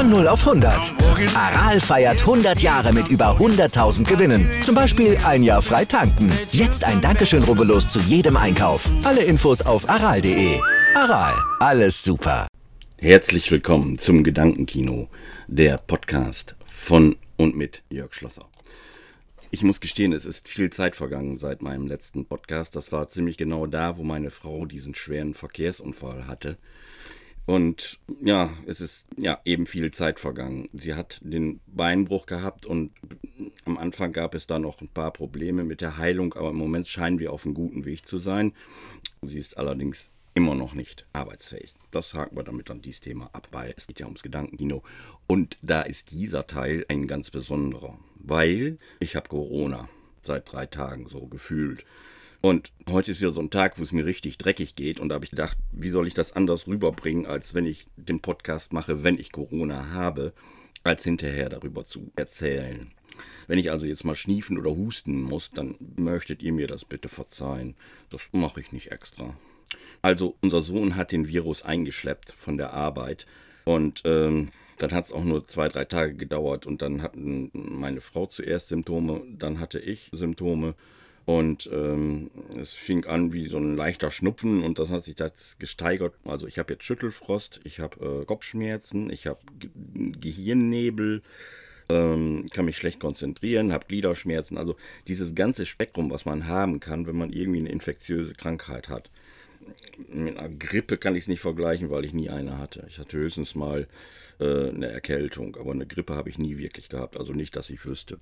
Von 0 auf 100. Aral feiert 100 Jahre mit über 100.000 Gewinnen. Zum Beispiel ein Jahr frei tanken. Jetzt ein Dankeschön, rubbellos zu jedem Einkauf. Alle Infos auf aral.de. Aral, alles super. Herzlich willkommen zum Gedankenkino, der Podcast von und mit Jörg Schlosser. Ich muss gestehen, es ist viel Zeit vergangen seit meinem letzten Podcast. Das war ziemlich genau da, wo meine Frau diesen schweren Verkehrsunfall hatte. Und ja, es ist ja eben viel Zeit vergangen. Sie hat den Beinbruch gehabt und am Anfang gab es da noch ein paar Probleme mit der Heilung, aber im Moment scheinen wir auf einem guten Weg zu sein. Sie ist allerdings immer noch nicht arbeitsfähig. Das haken wir damit an dieses Thema ab, weil es geht ja ums Gedankenkino. Und da ist dieser Teil ein ganz besonderer, weil ich habe Corona seit 3 Tagen so gefühlt. Und heute ist wieder so ein Tag, wo es mir richtig dreckig geht. Und da habe ich gedacht, wie soll ich das anders rüberbringen, als wenn ich den Podcast mache, wenn ich Corona habe, als hinterher darüber zu erzählen. Wenn ich also jetzt mal schniefen oder husten muss, dann möchtet ihr mir das bitte verzeihen. Das mache ich nicht extra. Also unser Sohn hat den Virus eingeschleppt von der Arbeit und dann hat es auch nur 2-3 Tage gedauert und dann hatten meine Frau zuerst Symptome, dann hatte ich Symptome und es fing an wie so ein leichter Schnupfen und das hat sich das gesteigert. Also ich habe jetzt Schüttelfrost, ich habe Kopfschmerzen, ich habe Gehirnnebel, kann mich schlecht konzentrieren, habe Gliederschmerzen, also dieses ganze Spektrum, was man haben kann, wenn man irgendwie eine infektiöse Krankheit hat. Mit einer Grippe kann ich es nicht vergleichen, weil ich nie eine hatte. Ich hatte höchstens mal eine Erkältung, aber eine Grippe habe ich nie wirklich gehabt, also nicht, dass ich wüsste.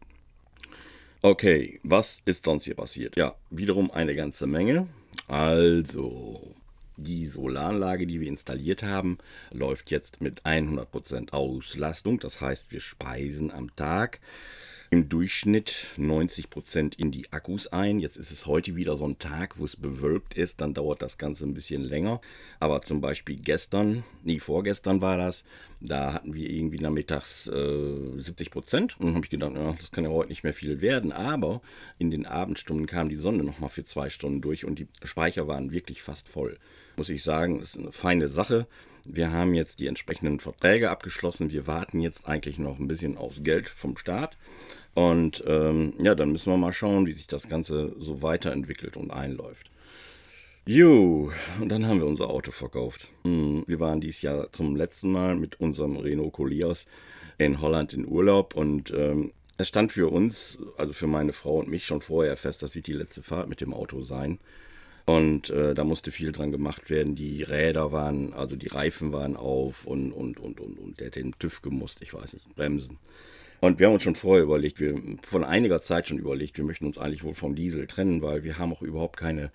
Okay, was ist sonst hier passiert? Ja, wiederum eine ganze Menge. Also, die Solaranlage, die wir installiert haben, läuft jetzt mit 100% Auslastung. Das heißt, wir speisen am Tag im Durchschnitt 90% in die Akkus ein. Jetzt ist es heute wieder so ein Tag, wo es bewölkt ist, dann dauert das Ganze ein bisschen länger. Aber zum Beispiel vorgestern war das, da hatten wir irgendwie nachmittags 70%. Und dann habe ich gedacht, ja, das kann ja heute nicht mehr viel werden. Aber in den Abendstunden kam die Sonne nochmal für 2 Stunden durch und die Speicher waren wirklich fast voll. Muss ich sagen, ist eine feine Sache. Wir haben jetzt die entsprechenden Verträge abgeschlossen. Wir warten jetzt eigentlich noch ein bisschen aufs Geld vom Staat. Und dann müssen wir mal schauen, wie sich das Ganze so weiterentwickelt und einläuft. Und dann haben wir unser Auto verkauft. Wir waren dieses Jahr zum letzten Mal mit unserem Renault Koleos in Holland in Urlaub und es stand für uns, also für meine Frau und mich schon vorher fest, das wird die letzte Fahrt mit dem Auto sein. Und da musste viel dran gemacht werden. Die Räder waren, also die Reifen waren auf und der hat den TÜV gemusst, ich weiß nicht, Bremsen. Und wir haben uns schon vorher von einiger Zeit schon überlegt, wir möchten uns eigentlich wohl vom Diesel trennen, weil wir haben auch überhaupt keine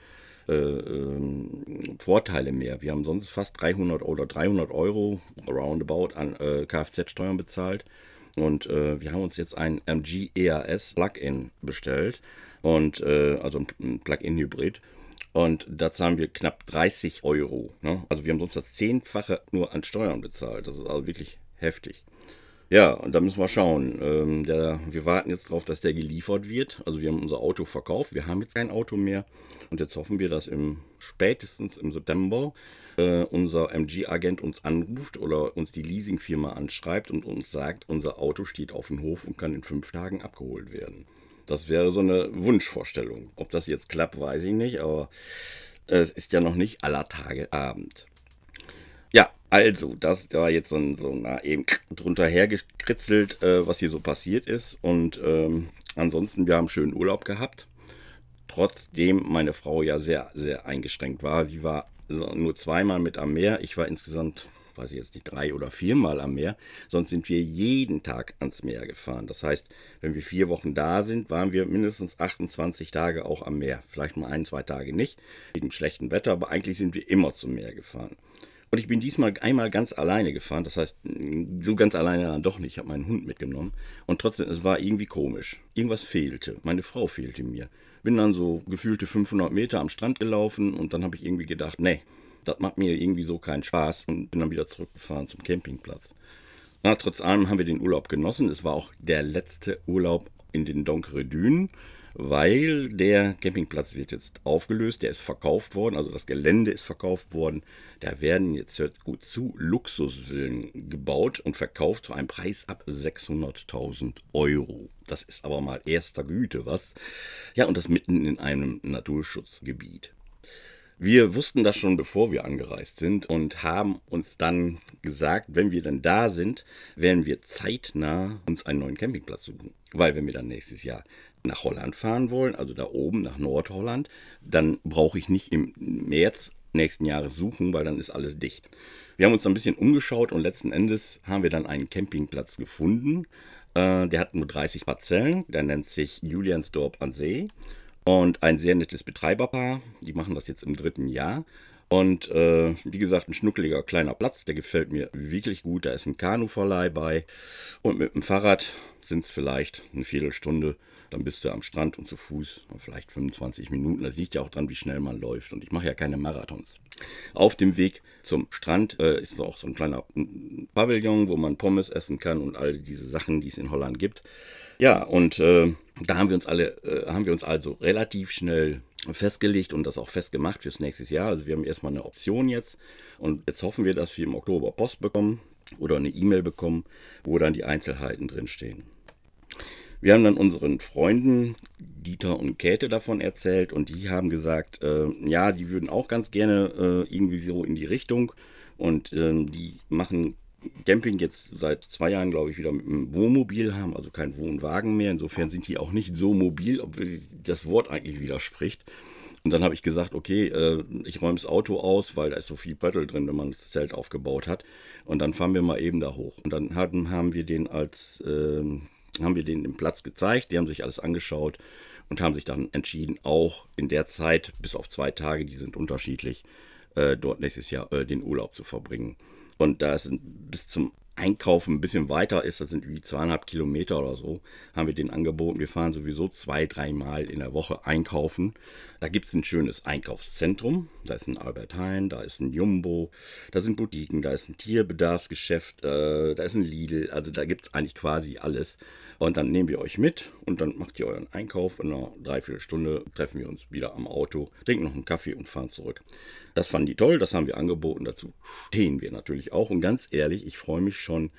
Vorteile mehr. Wir haben sonst fast 300 Euro roundabout an Kfz-Steuern bezahlt. Und wir haben uns jetzt ein MG EAS Plug-in bestellt, und also ein Plug-in-Hybrid. Und da zahlen wir knapp 30 Euro. Ne? Also wir haben sonst das 10-fache nur an Steuern bezahlt. Das ist also wirklich heftig. Ja, und da müssen wir schauen. Wir warten jetzt darauf, dass der geliefert wird. Also wir haben unser Auto verkauft. Wir haben jetzt kein Auto mehr. Und jetzt hoffen wir, dass spätestens im September unser MG-Agent uns anruft oder uns die Leasingfirma anschreibt und uns sagt, unser Auto steht auf dem Hof und kann in 5 Tagen abgeholt werden. Das wäre so eine Wunschvorstellung. Ob das jetzt klappt, weiß ich nicht, aber es ist ja noch nicht aller Tage Abend. Ja, also, das war jetzt so eben drunter hergekritzelt, was hier so passiert ist. Und ansonsten, wir haben schönen Urlaub gehabt. Trotzdem meine Frau ja sehr, sehr eingeschränkt war. Sie war nur 2-mal mit am Meer. Ich war insgesamt, weiß ich jetzt nicht, 3 oder 4 Mal am Meer. Sonst sind wir jeden Tag ans Meer gefahren. Das heißt, wenn wir 4 Wochen da sind, waren wir mindestens 28 Tage auch am Meer. Vielleicht mal 1-2 Tage nicht, wegen schlechtem Wetter, aber eigentlich sind wir immer zum Meer gefahren. Und ich bin diesmal einmal ganz alleine gefahren, das heißt, so ganz alleine dann doch nicht. Ich habe meinen Hund mitgenommen und trotzdem, es war irgendwie komisch. Irgendwas fehlte, meine Frau fehlte mir. Bin dann so gefühlte 500 Meter am Strand gelaufen und dann habe ich irgendwie gedacht, nee, das macht mir irgendwie so keinen Spaß und bin dann wieder zurückgefahren zum Campingplatz. Na, trotz allem haben wir den Urlaub genossen. Es war auch der letzte Urlaub in den Donkere Dünen, weil der Campingplatz wird jetzt aufgelöst, der ist verkauft worden, also das Gelände ist verkauft worden. Da werden jetzt, hört gut zu, Luxusvillen gebaut und verkauft zu einem Preis ab 600.000 Euro. Das ist aber mal erster Güte, was? Ja, und das mitten in einem Naturschutzgebiet. Wir wussten das schon, bevor wir angereist sind und haben uns dann gesagt, wenn wir dann da sind, werden wir zeitnah uns einen neuen Campingplatz suchen. Weil wenn wir dann nächstes Jahr nach Holland fahren wollen, also da oben nach Nordholland, dann brauche ich nicht im März nächsten Jahres suchen, weil dann ist alles dicht. Wir haben uns ein bisschen umgeschaut und letzten Endes haben wir dann einen Campingplatz gefunden. Der hat nur 30 Parzellen, der nennt sich Juliansdorp an See. Und ein sehr nettes Betreiberpaar, die machen das jetzt im 3. Jahr. Und wie gesagt, ein schnuckeliger kleiner Platz, der gefällt mir wirklich gut. Da ist ein Kanuverleih bei. Und mit dem Fahrrad sind es vielleicht eine Viertelstunde. Dann bist du am Strand und zu Fuß vielleicht 25 Minuten. Das liegt ja auch dran, wie schnell man läuft. Und ich mache ja keine Marathons. Auf dem Weg zum Strand ist auch so ein kleiner Pavillon, wo man Pommes essen kann und all diese Sachen, die es in Holland gibt. Ja, und da haben wir uns also relativ schnell festgelegt und das auch festgemacht fürs nächste Jahr. Also wir haben erstmal eine Option jetzt und jetzt hoffen wir, dass wir im Oktober Post bekommen oder eine E-Mail bekommen, wo dann die Einzelheiten drinstehen. Wir haben dann unseren Freunden Dieter und Käthe davon erzählt und die haben gesagt, ja, die würden auch ganz gerne irgendwie so in die Richtung und die machen Camping jetzt seit 2 Jahren, glaube ich, wieder mit einem Wohnmobil haben, also kein Wohnwagen mehr. Insofern sind die auch nicht so mobil, obwohl das Wort eigentlich widerspricht. Und dann habe ich gesagt, okay, ich räume das Auto aus, weil da ist so viel Pöttel drin, wenn man das Zelt aufgebaut hat. Und dann fahren wir mal eben da hoch. Und dann haben wir den im Platz gezeigt, die haben sich alles angeschaut und haben sich dann entschieden, auch in der Zeit, bis auf 2 Tage, die sind unterschiedlich, dort nächstes Jahr den Urlaub zu verbringen. Und da es bis zum Einkaufen ein bisschen weiter ist, das sind wie 2,5 Kilometer oder so, haben wir den angeboten. Wir fahren sowieso 2-3 Mal in der Woche einkaufen. Da gibt es ein schönes Einkaufszentrum. Da ist ein Albert Heijn, da ist ein Jumbo, da sind Boutiquen, da ist ein Tierbedarfsgeschäft, da ist ein Lidl. Also da gibt es eigentlich quasi alles. Und dann nehmen wir euch mit und dann macht ihr euren Einkauf. In einer Dreiviertelstunde treffen wir uns wieder am Auto, trinken noch einen Kaffee und fahren zurück. Das fanden die toll, das haben wir angeboten. Dazu stehen wir natürlich auch. Und ganz ehrlich, ich freue mich schon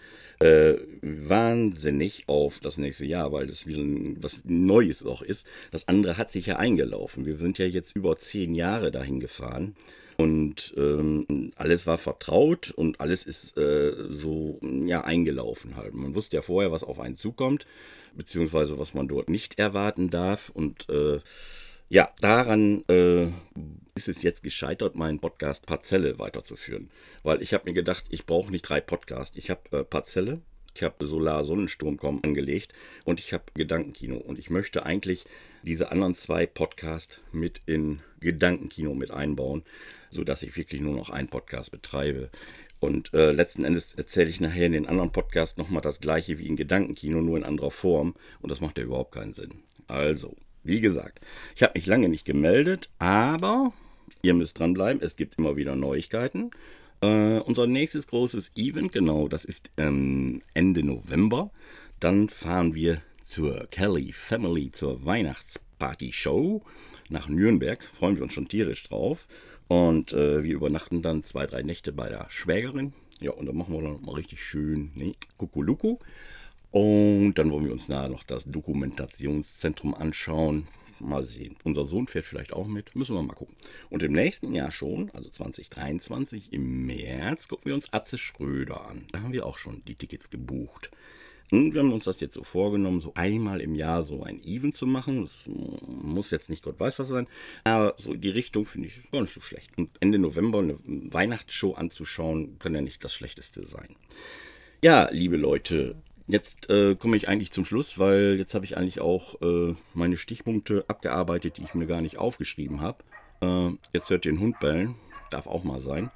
wahnsinnig auf das nächste Jahr, weil das wieder was Neues auch ist. Das andere hat sich ja eingelaufen. Wir sind ja jetzt über 10 Jahre dahin gefahren. Und alles war vertraut und alles ist so ja, eingelaufen halt. Man wusste ja vorher, was auf einen zukommt, beziehungsweise was man dort nicht erwarten darf. Und ja, daran ist es jetzt gescheitert, meinen Podcast Parzelle weiterzuführen. Weil ich habe mir gedacht, ich brauche nicht 3 Podcasts. Ich habe Parzelle, ich habe Solar-Sonnensturm.com angelegt und ich habe Gedankenkino. Und ich möchte eigentlich diese anderen 2 Podcasts mit in Gedankenkino mit einbauen, sodass ich wirklich nur noch einen Podcast betreibe. Und letzten Endes erzähle ich nachher in den anderen Podcasts nochmal das gleiche wie in Gedankenkino, nur in anderer Form. Und das macht ja überhaupt keinen Sinn. Also, wie gesagt, ich habe mich lange nicht gemeldet, aber ihr müsst dranbleiben. Es gibt immer wieder Neuigkeiten. Unser nächstes großes Event, genau, das ist Ende November. Dann fahren wir zur Kelly Family, zur Weihnachtsparty-Show nach Nürnberg. Freuen wir uns schon tierisch drauf. Und wir übernachten dann 2-3 Nächte bei der Schwägerin. Ja, und dann machen wir dann mal richtig schön Kukuluku. Und dann wollen wir uns nachher noch das Dokumentationszentrum anschauen. Mal sehen. Unser Sohn fährt vielleicht auch mit. Müssen wir mal gucken. Und im nächsten Jahr schon, also 2023, im März, gucken wir uns Atze Schröder an. Da haben wir auch schon die Tickets gebucht. Und wir haben uns das jetzt so vorgenommen, so einmal im Jahr so ein Event zu machen. Das muss jetzt nicht Gott weiß was sein, aber so die Richtung finde ich gar nicht so schlecht. Und Ende November eine Weihnachtsshow anzuschauen, kann ja nicht das Schlechteste sein. Ja, liebe Leute, jetzt komme ich eigentlich zum Schluss, weil jetzt habe ich eigentlich auch meine Stichpunkte abgearbeitet, die ich mir gar nicht aufgeschrieben habe. Jetzt hört ihr den Hund bellen, darf auch mal sein.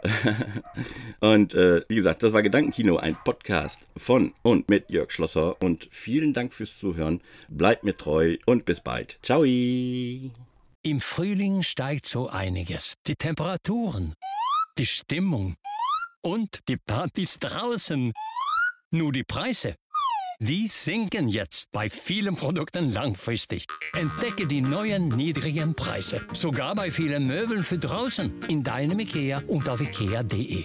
Und wie gesagt, das war Gedankenkino, ein Podcast von und mit Jörg Schlosser. Und vielen Dank fürs Zuhören. Bleibt mir treu und bis bald. Ciao. Im Frühling steigt so einiges. Die Temperaturen, die Stimmung und die Partys draußen. Nur die Preise, Die sinken jetzt bei vielen Produkten langfristig. Entdecke die neuen niedrigen Preise. Sogar bei vielen Möbeln für draußen. In deinem IKEA und auf ikea.de.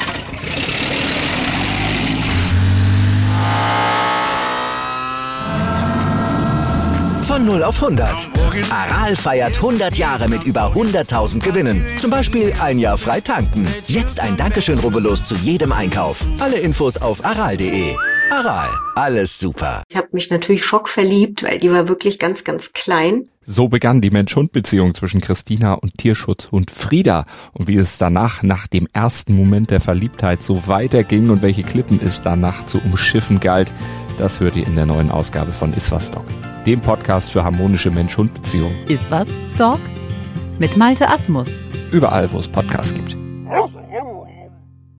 Von 0 auf 100. Aral feiert 100 Jahre mit über 100.000 Gewinnen. Zum Beispiel ein Jahr frei tanken. Jetzt ein Dankeschön, rubbellos zu jedem Einkauf. Alle Infos auf aral.de. Aral, alles super. Ich habe mich natürlich schockverliebt, weil die war wirklich ganz, ganz klein. So begann die Mensch-Hund-Beziehung zwischen Christina und Tierschutzhund Frieda. Und wie es danach, nach dem ersten Moment der Verliebtheit, so weiterging und welche Klippen es danach zu umschiffen galt, das hört ihr in der neuen Ausgabe von Iswas Dog, dem Podcast für harmonische Mensch-Hund-Beziehungen. Iswas Dog? Mit Malte Asmus. Überall, wo es Podcasts gibt.